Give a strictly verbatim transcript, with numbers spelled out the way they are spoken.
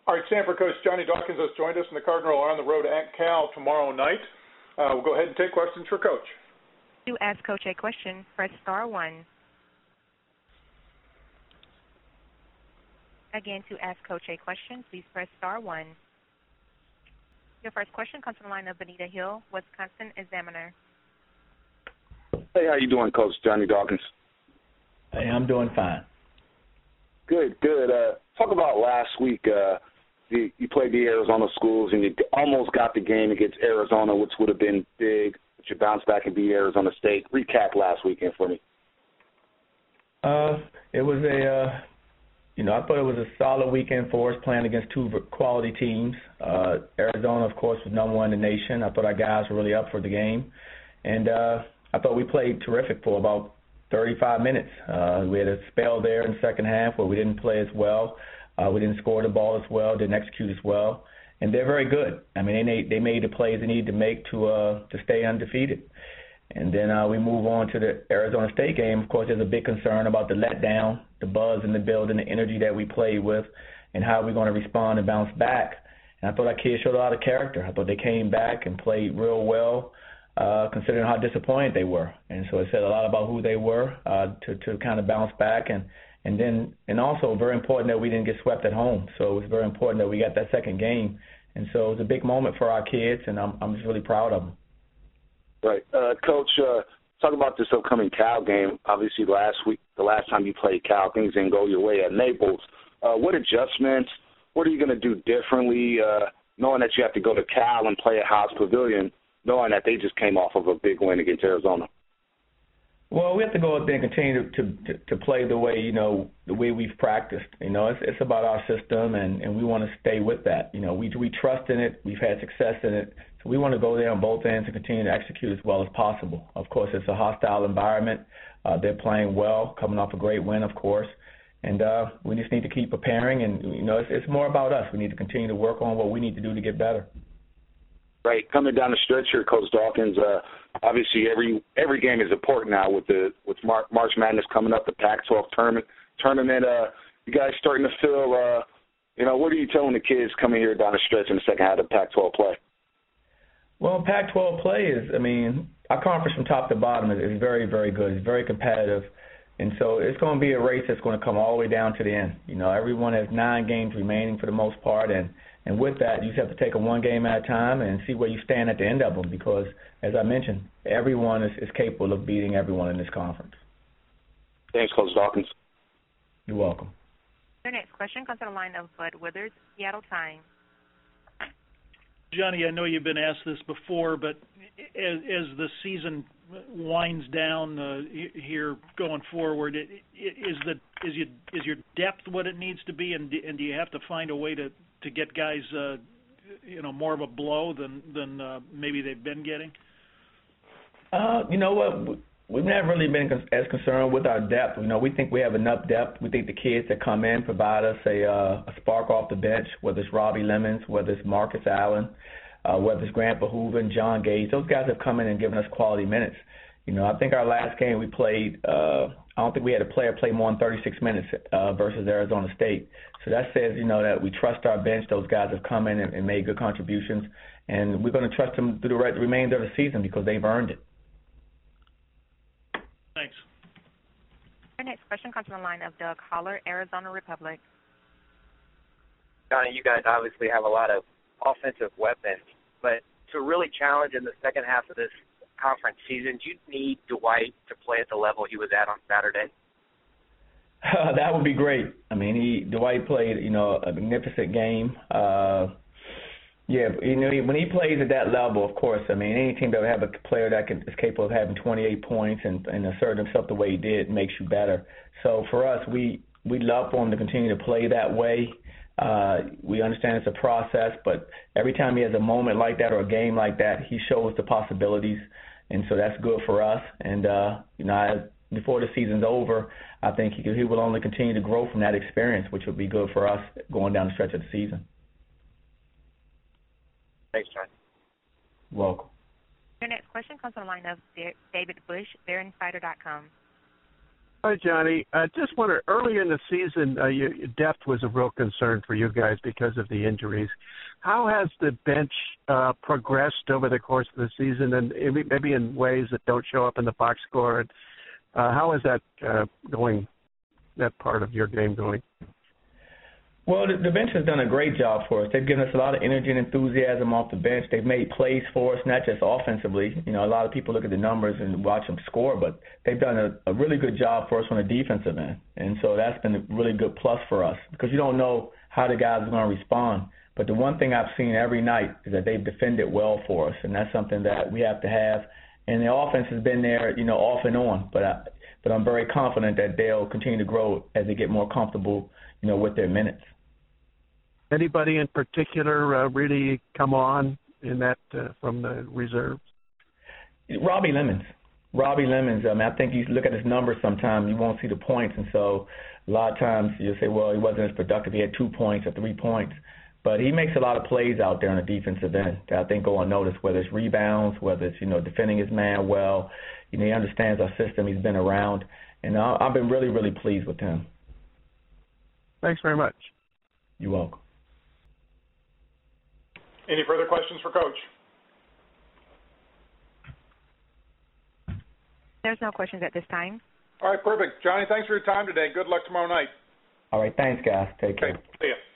All right, Stanford coach Johnny Dawkins has joined us, and the Cardinals are on the road at Cal tomorrow night. Uh, we'll go ahead and take questions for Coach. To ask Coach a question, press star one. Again, to ask Coach a question, please press star one. Your first question comes from the line of Benita Hill, Wisconsin Examiner. Hey, how you doing, Coach Johnny Dawkins? Hey, I'm doing fine. Good, good. Uh, talk about last week. Uh, you, you played the Arizona Schools, and you almost got the game against Arizona, which would have been big, but you bounced back and beat Arizona State. Recap last weekend for me. Uh, it was a, uh, you know, I thought it was a solid weekend for us playing against two quality teams. Uh, Arizona, of course, was number one in the nation. I thought our guys were really up for the game. And uh, I thought we played terrific for about thirty-five minutes. Uh, we had a spell there in the second half where we didn't play as well. Uh, we didn't score the ball as well, didn't execute as well. And they're very good. I mean, they made, they made the plays they needed to make to uh, to stay undefeated. And then uh, we move on to the Arizona State game. Of course, there's a big concern about the letdown, the buzz in the building, the energy that we played with, and how we're going to respond and bounce back. And I thought our kids showed a lot of character. I thought they came back and played real well, uh, considering how disappointed they were. And so it said a lot about who they were uh, to, to kind of bounce back. And, and then and also very important that we didn't get swept at home. So it was very important that we got that second game. And so it was a big moment for our kids, and I'm, I'm just really proud of them. Right. Uh, Coach, uh, talk about this upcoming Cal game. Obviously, last week, the last time you played Cal, things didn't go your way at Naples. Uh, what adjustments, what are you going to do differently, uh, knowing that you have to go to Cal and play at Haas Pavilion, knowing that they just came off of a big win against Arizona? Well, we have to go out there and continue to, to, to play the way, you know, the way we've practiced. You know, it's, it's about our system, and, and we want to stay with that. You know, we we trust in it. We've had success in it. So we want to go there on both ends and continue to execute as well as possible. Of course, it's a hostile environment. Uh, they're playing well, coming off a great win, of course. And uh, we just need to keep preparing. And, you know, it's, it's more about us. We need to continue to work on what we need to do to get better. Right, coming down the stretch here, Coach Dawkins. Uh, obviously, every every game is important now with the with Mar- March Madness coming up, the Pac twelve tournament. Tournament. Uh, you guys starting to feel. Uh, you know, what are you telling the kids coming here down the stretch in the second half of Pac twelve play? Well, Pac twelve play is. I mean, our conference from top to bottom is, is very, very good. It's very competitive, and so it's going to be a race that's going to come all the way down to the end. You know, everyone has nine games remaining for the most part, and. And with that, you just have to take it one game at a time and see where you stand at the end of them because, as I mentioned, everyone is, is capable of beating everyone in this conference. Thanks, Coach Dawkins. You're welcome. Your next question comes from the line of Bud Withers, Seattle Times. Johnny, I know you've been asked this before, but as, as the season winds down uh, here going forward, is the is your is your depth what it needs to be, and and do you have to find a way to to get guys, uh, you know, more of a blow than than uh, maybe they've been getting? Uh, you know what? We've never really been as concerned with our depth. You know, we think we have enough depth. We think the kids that come in provide us a, uh, a spark off the bench, whether it's Robbie Lemons, whether it's Marcus Allen, uh, whether it's Grant Verhoeven, John Gage. Those guys have come in and given us quality minutes. You know, I think our last game we played, uh, I don't think we had a player play more than thirty-six minutes uh, versus Arizona State. So that says, you know, that we trust our bench. Those guys have come in and, and made good contributions, and we're going to trust them through the re- remainder of the season because they've earned it. Thanks. Our next question comes from the line of Doug Holler, Arizona Republic. Johnny, you guys obviously have a lot of offensive weapons, but to really challenge in the second half of this conference season, do you need Dwight to play at the level he was at on Saturday? Uh, that would be great. I mean, he Dwight played, you know, a magnificent game. Uh, yeah, you know, when he plays at that level, of course, I mean, any team that would have a player that can, is capable of having twenty-eight points and, and asserting himself the way he did makes you better. So for us, we we love for him to continue to play that way. Uh, we understand it's a process, but every time he has a moment like that or a game like that, he shows the possibilities, and so that's good for us. And uh, you know, I, before the season's over, I think he, he will only continue to grow from that experience, which will be good for us going down the stretch of the season. Thanks, John. Welcome. Your next question comes from the line of David Bush, Baron Fighter dot com. Hi, Johnny. I just wonder, early in the season, uh, your depth was a real concern for you guys because of the injuries. How has the bench uh, progressed over the course of the season, and maybe in ways that don't show up in the box score? And uh, how is that uh, going, that part of your game going? Well, the, the bench has done a great job for us. They've given us a lot of energy and enthusiasm off the bench. They've made plays for us, not just offensively. You know, a lot of people look at the numbers and watch them score, but they've done a, a really good job for us on the defensive end. And so that's been a really good plus for us because you don't know how the guys are going to respond. But the one thing I've seen every night is that they've defended well for us, and that's something that we have to have. And the offense has been there, you know, off and on. But I, but I'm very confident that they'll continue to grow as they get more comfortable, you know, with their minutes. Anybody in particular uh, really come on in that uh, from the reserves? Robbie Lemons. Robbie Lemons. I mean, I think you look at his numbers sometimes, you won't see the points, and so a lot of times you'll say, well, he wasn't as productive. He had two points or three points. But he makes a lot of plays out there on the defensive end that I think go unnoticed, whether it's rebounds, whether it's, you know, defending his man well. You know, he understands our system. He's been around. And I've been really, really pleased with him. Thanks very much. You're welcome. Any further questions for Coach? There's no questions at this time. All right, perfect. Johnny, thanks for your time today. Good luck tomorrow night. All right, thanks, guys. Take care. Okay, see ya.